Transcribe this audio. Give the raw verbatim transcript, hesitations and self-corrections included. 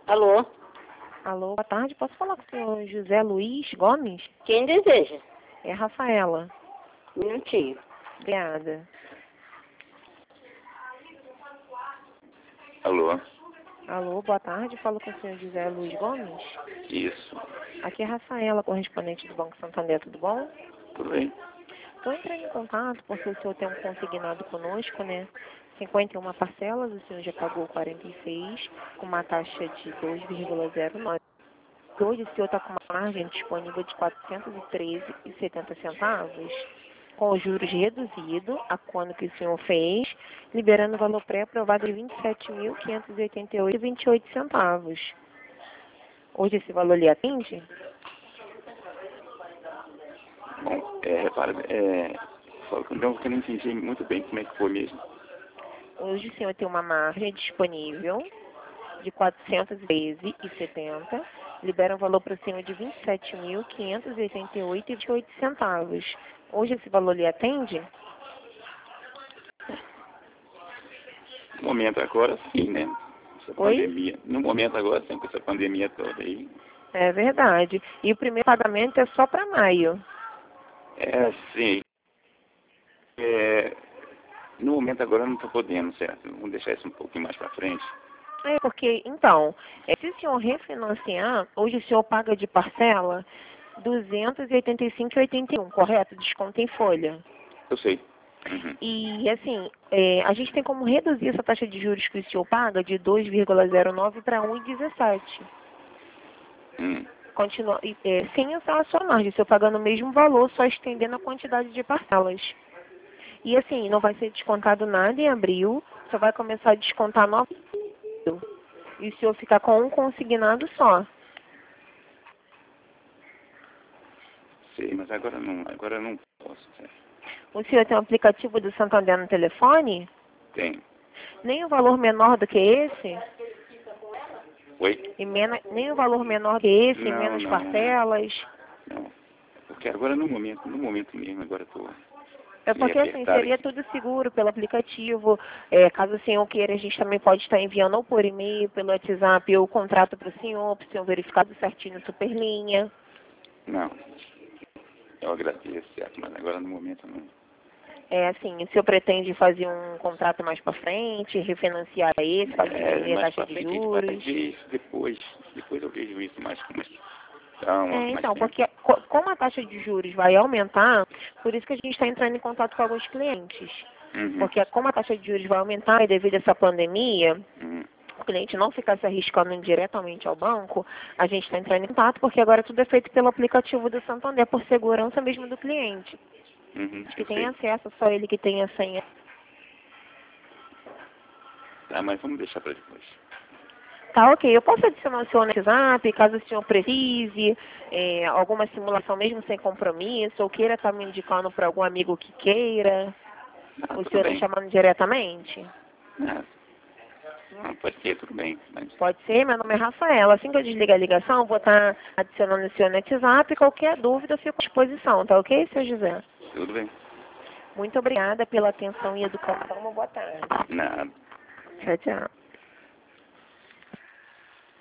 Alô? Alô, boa tarde. Posso falar com o senhor José Luiz Gomes? Quem deseja? É Rafaela. Um minutinho. Obrigada. Alô? Alô, boa tarde. Falo com o senhor José Luiz Gomes? Isso. Aqui é Rafaela, correspondente do Banco Santander, tudo bom? Tudo bem? Estou entrando em contato porque o senhor tem um consignado conosco, né? cinquenta e uma parcelas, o senhor já pagou quarenta e seis, com uma taxa de dois vírgula zero nove. Hoje o senhor está com uma margem disponível de quatrocentos e treze reais e setenta centavos, com os juros reduzidos a quando que o senhor fez, liberando o valor pré-aprovado de vinte e sete mil quinhentos e oitenta e oito reais e vinte e oito centavos. Hoje esse valor lhe atende? Bom, é, repara, é, só que eu não, que eu não entendi muito bem como é que foi mesmo. Hoje o senhor tem uma margem disponível de quatrocentos e treze reais e setenta centavos, libera um valor para o senhor de vinte e sete mil quinhentos e oitenta e oito reais e vinte e oito centavos. Hoje esse valor lhe atende? No momento agora, sim, né? Essa Oi? pandemia. No momento agora, sim, com essa pandemia toda aí. É verdade. E o primeiro pagamento é só para maio. É, sim. É, no momento agora eu não estou podendo, certo? Vamos deixar isso um pouquinho mais para frente. É porque, então, é, se o senhor refinanciar, hoje o senhor paga de parcela duzentos e oitenta e cinco reais e oitenta e um, correto? Desconto em folha. Eu sei. Uhum. E, assim, é, a gente tem como reduzir essa taxa de juros que o senhor paga de dois vírgula zero nove para um vírgula dezessete. Hum. Continua, e, é, sem essa a sua margem, o senhor pagando o mesmo valor, só estendendo a quantidade de parcelas. E, assim, não vai ser descontado nada em abril, só vai começar a descontar nove e o senhor ficar com um consignado só. Sei, mas agora não, agora eu não posso, certo? O senhor tem um aplicativo do Santander no telefone? Tem. Nem o valor menor do que esse? Oi? E mena, nem o valor menor que esse, Não, menos não, parcelas? não. Porque agora no momento, no momento mesmo, agora eu tô É meio porque, assim, apertado seria aqui. tudo seguro pelo aplicativo. É, caso o senhor queira, a gente também pode estar enviando ou por e-mail, pelo WhatsApp, ou o contrato para o senhor, para o senhor verificar tudo certinho na Superlinha. Não. Eu agradeço, certo? Mas agora no momento não. É assim, o senhor pretende fazer um contrato mais para frente, refinanciar esse, caso É, diminuir a mais taxa pra de frente a gente vai juros? ver isso depois. Depois eu vejo isso mais com mais calma, É, com mais então, tempo. porque co- como a taxa de juros vai aumentar, por isso que a gente está entrando em contato com alguns clientes. Uhum. Porque como a taxa de juros vai aumentar e devido a essa pandemia, Uhum. o cliente não ficar se arriscando diretamente ao banco, a gente está entrando em contato porque agora tudo é feito pelo aplicativo do Santander, por segurança mesmo do cliente. Uhum. Que Eu tem sei. acesso, só ele que tem a senha. Tá, mas vamos deixar pra depois. Tá, ok. Eu posso adicionar o senhor no WhatsApp, caso o senhor precise, é, alguma simulação mesmo sem compromisso, ou queira estar me indicando para algum amigo que queira. Ah, O tudo senhor está bem. chamando diretamente? Ah, não, pode ser, tudo bem. Mas Pode ser, meu nome é Rafaela. Assim que eu desligar a ligação, eu vou estar adicionando o senhor no WhatsApp. Qualquer dúvida, eu fico à disposição, tá ok, seu José? tudo bem. Muito obrigada pela atenção e educação. Uma boa tarde. Nada. Tchau, tchau.